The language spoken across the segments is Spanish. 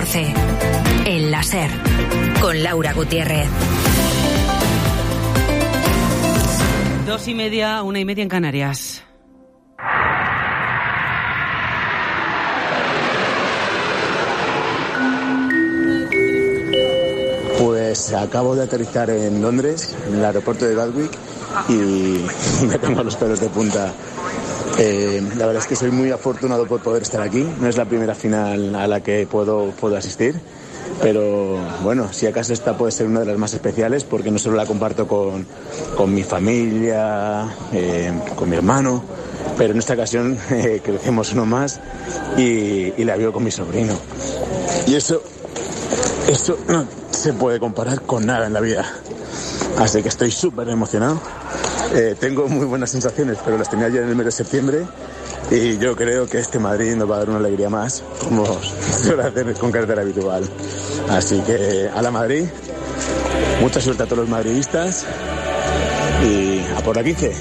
14. El láser. Con Laura Gutiérrez. 2:30, 1:30 en Canarias. Pues acabo de aterrizar en Londres, en el aeropuerto de Gatwick, y me tengo los pelos de punta. La verdad es que soy muy afortunado por poder estar aquí. No es la primera final a la que puedo asistir, pero bueno, si acaso esta puede ser una de las más especiales, porque no solo la comparto con mi familia, con mi hermano, pero en esta ocasión crecemos uno más y la vivo con mi sobrino. Y eso no se puede comparar con nada en la vida. Así que estoy súper emocionado. Tengo muy buenas sensaciones, pero las tenía ya en el mes de septiembre, y yo creo que este Madrid nos va a dar una alegría más, como suele hacer con carácter habitual. Así que a la Madrid, mucha suerte a todos los madridistas y a por la 15.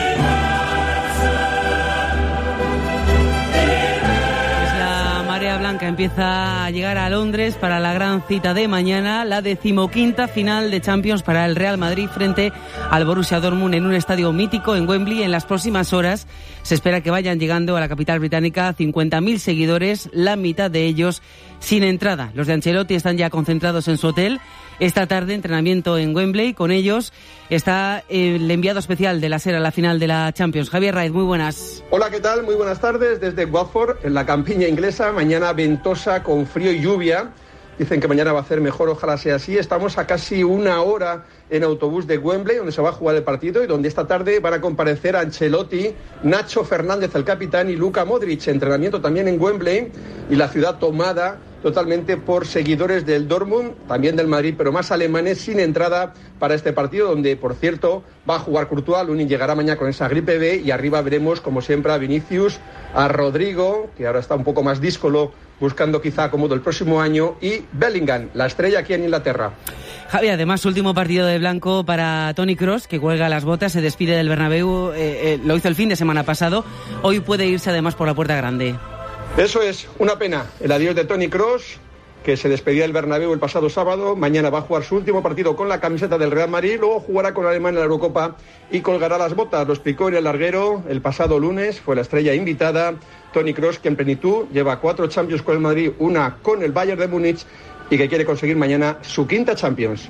Blanca empieza a llegar a Londres para la gran cita de mañana, la 15ª final de Champions para el Real Madrid frente al Borussia Dortmund en un estadio mítico en Wembley. En las próximas horas se espera que vayan llegando a la capital británica 50.000 seguidores, la mitad de ellos sin entrada. Los de Ancelotti están ya concentrados en su hotel. Esta tarde, entrenamiento en Wembley. Con ellos está el enviado especial de la SER a la final de la Champions. Javier Raiz, muy buenas. Hola, ¿qué tal? Muy buenas tardes desde Watford, en la campiña inglesa. Mañana ventosa, con frío y lluvia. Dicen que mañana va a hacer mejor, ojalá sea así. Estamos a casi una hora en autobús de Wembley, donde se va a jugar el partido y donde esta tarde van a comparecer Ancelotti, Nacho Fernández, el capitán, y Luka Modric. Entrenamiento también en Wembley y la ciudad tomada totalmente por seguidores del Dortmund, también del Madrid, pero más alemanes, sin entrada para este partido, donde, por cierto, va a jugar Courtois. Lunin llegará mañana con esa gripe B, y arriba veremos, como siempre, a Vinicius, a Rodrigo, que ahora está un poco más díscolo, buscando quizá acomodo el próximo año, y Bellingham, la estrella aquí en Inglaterra. Javi, además, último partido de blanco para Toni Kroos, que cuelga las botas, se despide del Bernabéu, lo hizo el fin de semana pasado, hoy puede irse además por la puerta grande. Eso es una pena, el adiós de Toni Kroos, que se despedía del Bernabéu el pasado sábado. Mañana va a jugar su último partido con la camiseta del Real Madrid, luego jugará con Alemania en la Eurocopa y colgará las botas. Lo explicó en el larguero el pasado lunes, fue la estrella invitada. Toni Kroos, que en plenitud lleva 4 Champions con el Madrid, una con el Bayern de Múnich, y que quiere conseguir mañana su 5ª Champions.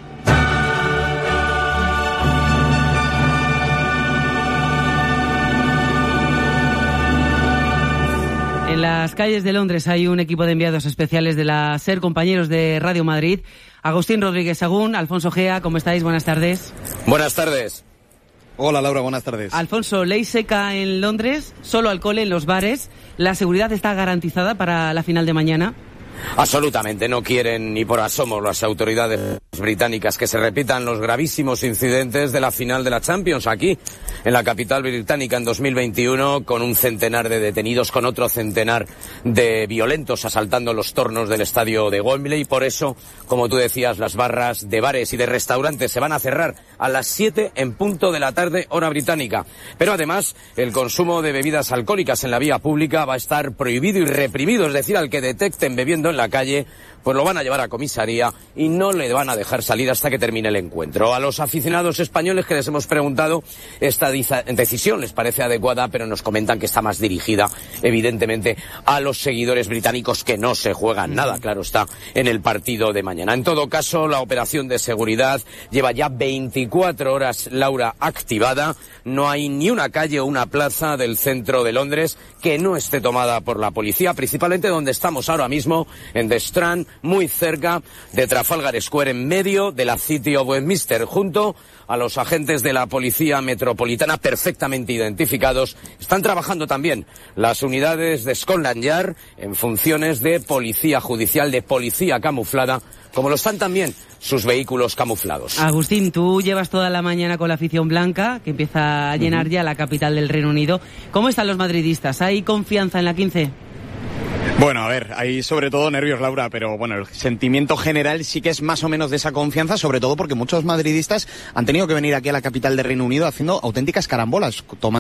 En las calles de Londres hay un equipo de enviados especiales de la SER, compañeros de Radio Madrid. Agustín Rodríguez Sagún, Alfonso Gea, ¿cómo estáis? Buenas tardes. Buenas tardes. Hola, Laura, buenas tardes. Alfonso, ley seca en Londres, solo alcohol en los bares. ¿La seguridad está garantizada para la final de mañana? Absolutamente, no quieren ni por asomo las autoridades británicas que se repitan los gravísimos incidentes de la final de la Champions aquí, en la capital británica en 2021, con un centenar de detenidos, con otro centenar de violentos asaltando los tornos del estadio de Wembley. Y por eso, como tú decías, las barras de bares y de restaurantes se van a cerrar a las 7 en punto de la tarde, hora británica. Pero además, el consumo de bebidas alcohólicas en la vía pública va a estar prohibido y reprimido, es decir, al que detecten bebiendo en la calle, pues lo van a llevar a comisaría y no le van a dejar salir hasta que termine el encuentro. A los aficionados españoles que les hemos preguntado, esta decisión les parece adecuada, pero nos comentan que está más dirigida, evidentemente, a los seguidores británicos, que no se juegan nada, claro está, en el partido de mañana. En todo caso, la operación de seguridad lleva ya 24 horas, Laura, activada. No hay ni una calle o una plaza del centro de Londres que no esté tomada por la policía, principalmente donde estamos ahora mismo, en The Strand, muy cerca de Trafalgar Square, en medio de la City of Westminster, junto a los agentes de la Policía Metropolitana perfectamente identificados. Están trabajando también las unidades de Scotland Yard en funciones de policía judicial, de policía camuflada, como lo están también sus vehículos camuflados. Agustín, tú llevas toda la mañana con la afición blanca, que empieza a llenar ya la capital del Reino Unido. ¿Cómo están los madridistas? ¿Hay confianza en la 15? Bueno, a ver, hay sobre todo nervios, Laura, pero bueno, el sentimiento general sí que es más o menos de esa confianza, sobre todo porque muchos madridistas han tenido que venir aquí a la capital del Reino Unido haciendo auténticas carambolas, tomando